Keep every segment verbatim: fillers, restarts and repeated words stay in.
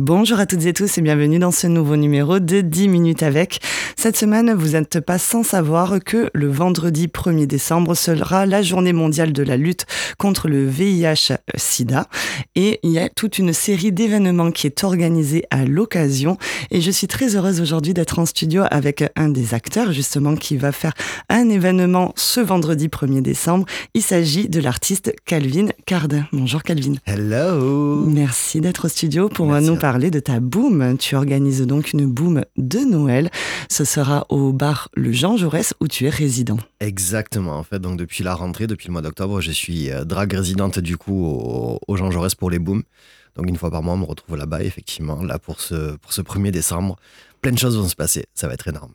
Bonjour à toutes et tous et bienvenue dans ce nouveau numéro de dix minutes avec. Cette semaine, vous n'êtes pas sans savoir que le vendredi premier décembre sera la journée mondiale de la lutte contre le V I H sida. Et il y a toute une série d'événements qui est organisée à l'occasion. Et je suis très heureuse aujourd'hui d'être en studio avec un des acteurs justement qui va faire un événement ce vendredi premier décembre. Il s'agit de l'artiste Calvin Cardin. Bonjour Calvin. Hello. Merci d'être au studio pour Merci. nous parler de ta boom. Tu organises donc une boom de Noël. Ce sera au bar Le Jean Jaurès où tu es résident. Exactement, en fait, donc depuis la rentrée, depuis le mois d'octobre, je suis euh, drag résidente du coup au, au Jean Jaurès pour les booms. Donc une fois par mois, on me retrouve là-bas, effectivement, là pour ce, pour ce premier décembre. Plein de choses vont se passer, ça va être énorme.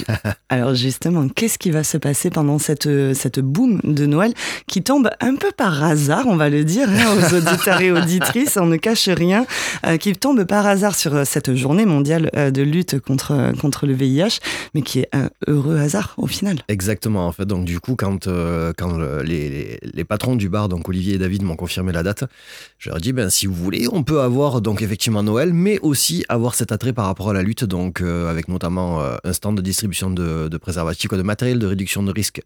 Alors justement, qu'est-ce qui va se passer pendant cette, cette boom de Noël qui tombe un peu par hasard, on va le dire, hein, aux auditeurs et auditrices, on ne cache rien, euh, qui tombe par hasard sur cette journée mondiale euh, de lutte contre, contre le V I H, mais qui est un heureux hasard au final. Exactement, en fait, donc du coup, quand, euh, quand le, les, les, les patrons du bar, donc Olivier et David, m'ont confirmé la date, je leur ai dit, ben, si vous voulez, on peut avoir donc effectivement Noël, mais aussi avoir cet attrait par rapport à la lutte, donc Donc, euh, avec notamment euh, un stand de distribution de, de préservatifs, de matériel de réduction de risque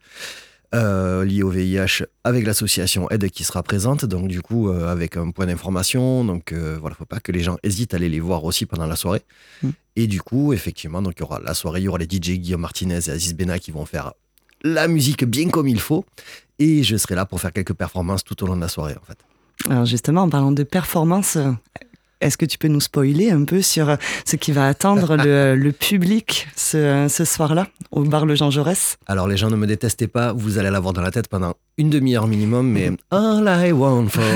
euh, lié au V I H avec l'association Aide qui sera présente. Donc du coup, euh, avec un point d'information. Donc euh, voilà, faut pas que les gens hésitent à aller les voir aussi pendant la soirée. Mmh. Et du coup, effectivement, donc il y aura la soirée, il y aura les D J Guillaume Martinez et Aziz Bena qui vont faire la musique bien comme il faut. Et je serai là pour faire quelques performances tout au long de la soirée, en fait. Alors justement, en parlant de performances, est-ce que tu peux nous spoiler un peu sur ce qui va attendre le, le public ce, ce soir-là, au bar Le Jean Jaurès ? Alors les gens ne me détestez pas, vous allez l'avoir dans la tête pendant une demi-heure minimum, mais All I want for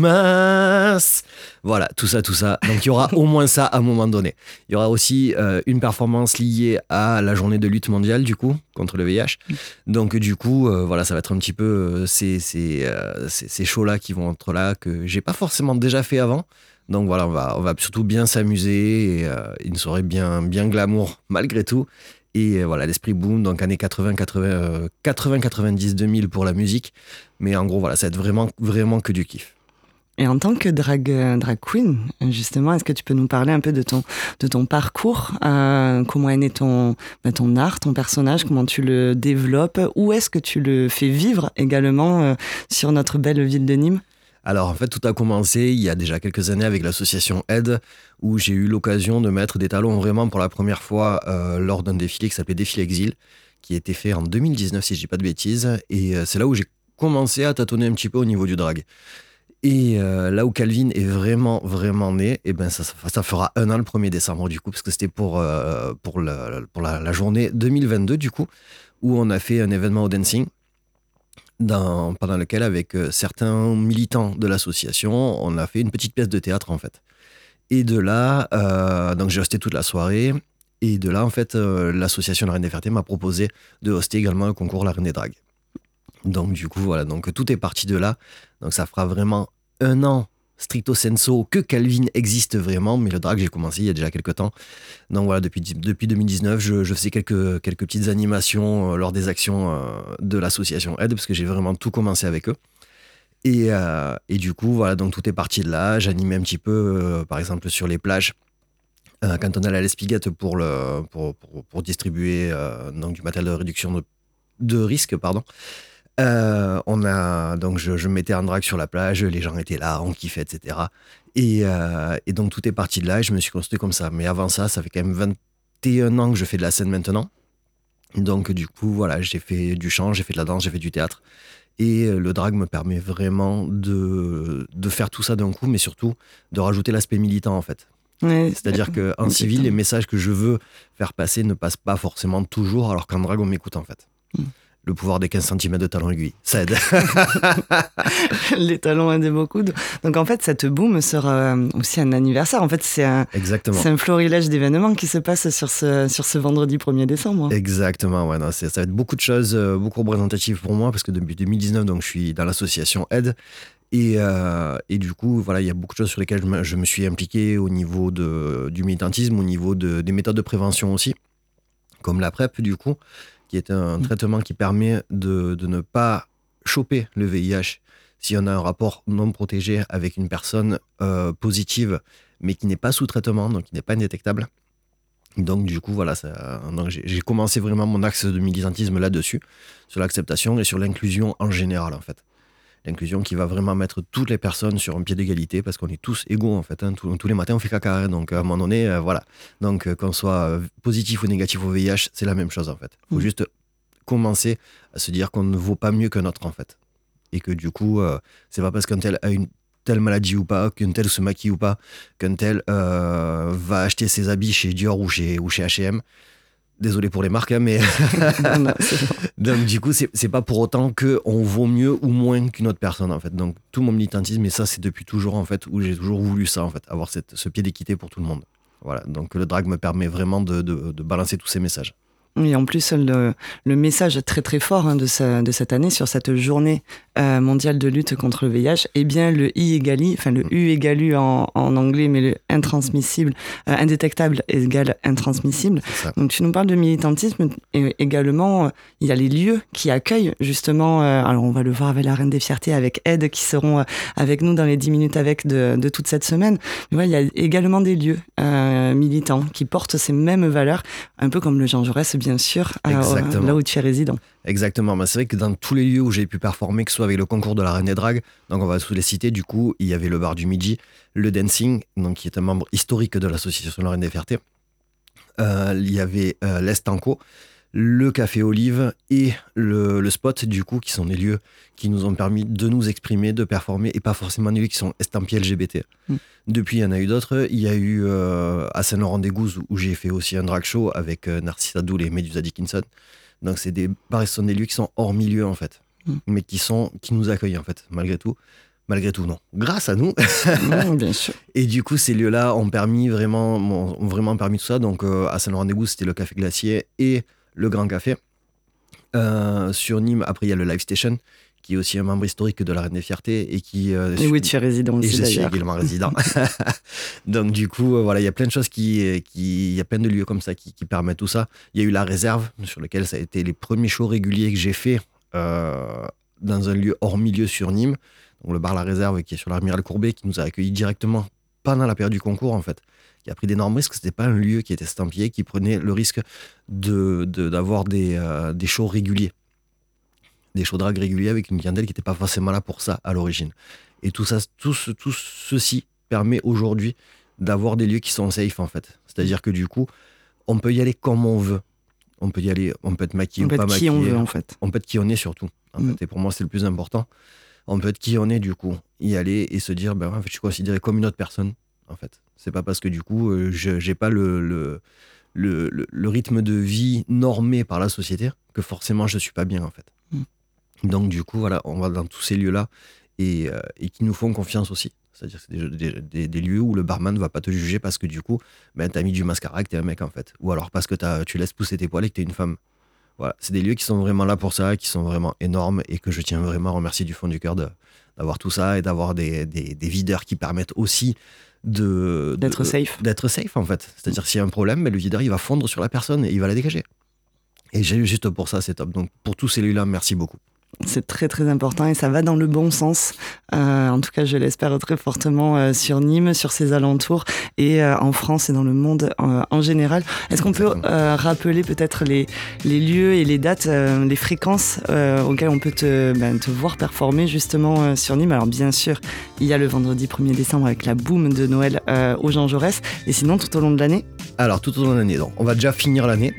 Christmas. Voilà, tout ça, tout ça. Donc il y aura au moins ça à un moment donné. Il y aura aussi euh, une performance liée à la journée de lutte mondiale, du coup, contre le V I H. Donc du coup, euh, voilà, ça va être un petit peu euh, ces, ces, euh, ces, ces shows-là qui vont être là, que j'ai pas forcément déjà fait avant. Donc voilà, on va, on va surtout bien s'amuser et euh, une soirée bien, bien glamour malgré tout. Et euh, voilà, l'esprit boom, donc années quatre-vingts, quatre-vingts, quatre-vingt-dix, deux mille pour la musique. Mais en gros, voilà, ça va être vraiment, vraiment que du kiff. Et en tant que drag, drag queen, justement, est-ce que tu peux nous parler un peu de ton, de ton parcours, euh, comment est né ton, bah, ton art, ton personnage, comment tu le développes, où est-ce que tu le fais vivre également euh, sur notre belle ville de Nîmes ? Alors en fait, tout a commencé il y a déjà quelques années avec l'association Aide, où j'ai eu l'occasion de mettre des talons vraiment pour la première fois euh, lors d'un défilé qui s'appelait Défilé Exil, qui a été fait en deux mille dix-neuf si je dis pas de bêtises, et euh, c'est là où j'ai commencé à tâtonner un petit peu au niveau du drag. Et euh, là où Calvin est vraiment, vraiment né, et ben ça, ça fera un an le premier décembre du coup, parce que c'était pour, euh, pour, la, pour la, la journée deux mille vingt-deux du coup, où on a fait un événement au dancing. Dans, pendant lequel, avec euh, certains militants de l'association, on a fait une petite pièce de théâtre, en fait. Et de là, euh, donc j'ai hosté toute la soirée, et de là, en fait, euh, l'association La Reine des Fertés m'a proposé de hoster également un concours La Reine des Dragues. Donc, du coup, voilà, donc tout est parti de là. Donc, ça fera vraiment un an, stricto sensu, que Calvin existe vraiment, mais le drag, j'ai commencé il y a déjà quelques temps. Donc voilà, depuis, depuis deux mille dix-neuf, je, je faisais quelques, quelques petites animations euh, lors des actions euh, de l'association Aide, parce que j'ai vraiment tout commencé avec eux. Et, euh, et du coup, voilà, donc tout est parti de là. J'animais un petit peu, euh, par exemple, sur les plages, euh, quand on allait à l'Espiguette pour, le, pour, pour, pour distribuer euh, donc, du matériel de réduction de, de risque, pardon. Euh, on a, donc je, je me mettais en drague sur la plage, les gens étaient là, on kiffait, et cetera. Et, euh, et donc tout est parti de là et je me suis construit comme ça. Mais avant ça, ça fait quand même vingt et un ans que je fais de la scène maintenant. Donc du coup, voilà, j'ai fait du chant, j'ai fait de la danse, j'ai fait du théâtre. Et le drag me permet vraiment de, de faire tout ça d'un coup, mais surtout de rajouter l'aspect militant en fait. Ouais, c'est-à-dire qu'en civil, les messages que je veux faire passer ne passent pas forcément toujours, alors qu'en drag, on m'écoute en fait. Mm. Le pouvoir des quinze centimètres de talons aiguilles, ça aide. Les talons aident beaucoup. Donc en fait, cette boom sera aussi un anniversaire. En fait, c'est un, c'est un florilège d'événements qui se passe sur ce, sur ce vendredi premier décembre. Exactement, ouais, non, c'est, ça va être beaucoup de choses, beaucoup représentatives pour moi, parce que depuis deux mille dix-neuf, donc, je suis dans l'association Aide. Et, euh, et du coup, voilà, il y a beaucoup de choses sur lesquelles je me, je me suis impliqué au niveau de, du militantisme, au niveau de, des méthodes de prévention aussi, comme la PrEP du coup, qui est un mmh. traitement qui permet de, de ne pas choper le V I H si on a un rapport non protégé avec une personne euh, positive, mais qui n'est pas sous traitement, donc qui n'est pas indétectable. Donc du coup, voilà, ça, donc j'ai, j'ai commencé vraiment mon axe de militantisme là-dessus, sur l'acceptation et sur l'inclusion en général, en fait. L'inclusion qui va vraiment mettre toutes les personnes sur un pied d'égalité, parce qu'on est tous égaux, en fait. Hein. Tous, tous les matins, on fait caca, hein. Donc à un moment donné, euh, voilà. Donc euh, qu'on soit euh, positif ou négatif au V I H, c'est la même chose, en fait. Il faut mmh. juste commencer à se dire qu'on ne vaut pas mieux qu'un autre, en fait. Et que du coup, euh, c'est pas parce qu'un tel a une telle maladie ou pas, qu'un tel se maquille ou pas, qu'un tel euh, va acheter ses habits chez Dior ou chez, ou chez H et M. Désolé pour les marques, hein, mais... non, non, donc du coup, c'est, c'est pas pour autant qu'on vaut mieux ou moins qu'une autre personne, en fait. Donc tout mon militantisme, et ça, c'est depuis toujours, en fait, où j'ai toujours voulu ça, en fait, avoir cette, ce pied d'équité pour tout le monde. Voilà, donc le drag me permet vraiment de, de, de balancer tous ces messages. Et en plus, le, le message très très fort hein, de, sa, de cette année sur cette journée euh, mondiale de lutte contre le V I H, eh bien le I égale I, enfin le U égale U en, en anglais, mais le intransmissible, euh, indétectable égale intransmissible. Donc tu nous parles de militantisme, et également euh, il y a les lieux qui accueillent justement, euh, alors on va le voir avec la Reine des Fiertés, avec Ed, qui seront euh, avec nous dans les dix minutes avec de, de toute cette semaine. Mais voilà, il y a également des lieux euh, militants qui portent ces mêmes valeurs, un peu comme le Jean Jaurès, bien sûr, euh, là où tu es résident. Exactement, bah, c'est vrai que dans tous les lieux où j'ai pu performer, que ce soit avec le concours de la Reine des Drags, donc on va tous les citer, du coup, il y avait le bar du Midi, le Dancing, donc qui est un membre historique de l'association de la Reine des Fiertés, euh, il y avait euh, l'Estanco, le Café Olive et le, le Spot, du coup, qui sont des lieux qui nous ont permis de nous exprimer, de performer, et pas forcément des lieux qui sont estampillés L G B T. Mm. Depuis, il y en a eu d'autres. Il y a eu euh, à Saint-Laurent-des-Gouzes, où j'ai fait aussi un drag show avec euh, Narcisse Adoul et Medusa Dickinson. Donc, c'est des bars, ce sont des lieux qui sont hors milieu, en fait, mm. mais qui, sont, qui nous accueillent, en fait, malgré tout. Malgré tout, non. Grâce à nous. Mmh, bien sûr. Et du coup, ces lieux-là ont permis vraiment, ont vraiment permis tout ça. Donc, euh, à Saint-Laurent-des-Gouzes, c'était le Café Glacier et le Grand Café. Euh, sur Nîmes, après, il y a le Live Station, qui est aussi un membre historique de la Reine des Fiertés. Et qui. Euh, et oui, tu es résident aussi. Et je d'ailleurs. suis également résident. Donc, du coup, euh, voilà, il y a plein de choses qui. qui il y a plein de lieux comme ça qui, qui permettent tout ça. Il y a eu la Réserve, sur lequel ça a été les premiers shows réguliers que j'ai fait euh, dans un lieu hors milieu sur Nîmes. Donc, le bar La Réserve, qui est sur l'Amiral Courbet, qui nous a accueillis directement pendant la période du concours, en fait. Qui a pris d'énormes risques. C'était pas un lieu qui était estampillé, qui prenait le risque de, de, d'avoir des, euh, des shows réguliers. Des shows drag réguliers avec une clientèle qui n'était pas forcément là pour ça à l'origine. Et tout, ça, tout, ce, tout ceci permet aujourd'hui d'avoir des lieux qui sont safe, en fait. C'est-à-dire que du coup, on peut y aller comme on veut. On peut y aller, on peut être maquillé on ou pas maquillé. On peut être qui on veut, en fait. On peut être qui on est surtout. En mm. fait. Et pour moi, c'est le plus important. On peut être qui on est, du coup. Y aller et se dire, ben, en fait, je suis considéré comme une autre personne, en fait. C'est pas parce que, du coup, euh, je j'ai pas le, le, le, le, le rythme de vie normé par la société que forcément, je suis pas bien, en fait. Mm. Donc, du coup, voilà, on va dans tous ces lieux-là et, euh, et qui nous font confiance aussi. C'est-à-dire que c'est des, des, des, des lieux où le barman ne va pas te juger parce que, du coup, ben, t'as mis du mascara et que t'es un mec, en fait. Ou alors parce que t'as, tu laisses pousser tes poils et que t'es une femme. Voilà, c'est des lieux qui sont vraiment là pour ça, qui sont vraiment énormes et que je tiens vraiment à remercier du fond du cœur de, d'avoir tout ça et d'avoir des, des, des videurs qui permettent aussi de, d'être de, safe. D'être safe, en fait. C'est-à-dire s'il y a un problème, ben, le videur, il va fondre sur la personne et il va la dégager. Et j'ai juste pour ça, c'est top. Donc pour tous ces lieux-là, merci beaucoup. C'est très très important et ça va dans le bon sens. Euh, en tout cas, je l'espère très fortement euh, sur Nîmes, sur ses alentours et euh, en France et dans le monde euh, en général. Est-ce qu'on peut euh, rappeler peut-être les, les lieux et les dates, euh, les fréquences euh, auxquelles on peut te, ben, te voir performer justement euh, sur Nîmes? Alors bien sûr, il y a le vendredi premier décembre avec la boum de Noël euh, au Jean Jaurès. Et sinon, tout au long de l'année? Alors, tout au long de l'année, donc, on va déjà finir l'année.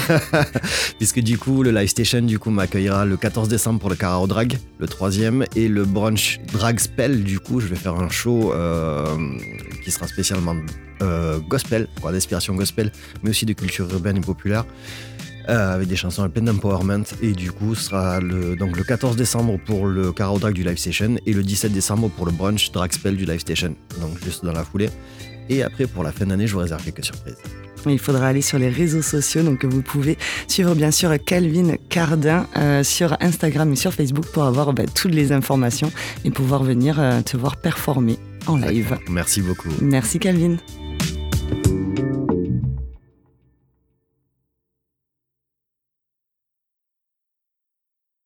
Puisque du coup, le Live Station du coup, m'accueillera le quatorze décembre pour le Carao Drag, le troisième, et le brunch Drag Spell, du coup, je vais faire un show euh, qui sera spécialement euh, gospel, quoi, d'inspiration gospel, mais aussi de culture urbaine et populaire, euh, avec des chansons pleines d'empowerment, et du coup, ce sera le, donc, le quatorze décembre pour le Carao Drag du Live Station, et le dix-sept décembre pour le brunch Drag Spell du Live Station, donc juste dans la foulée. Et après, pour la fin d'année, je vous réserve quelques surprises. Il faudra aller sur les réseaux sociaux, donc vous pouvez suivre bien sûr Calvin Cardin euh, sur Instagram et sur Facebook pour avoir bah, toutes les informations et pouvoir venir euh, te voir performer en live. Merci beaucoup. Merci Calvin.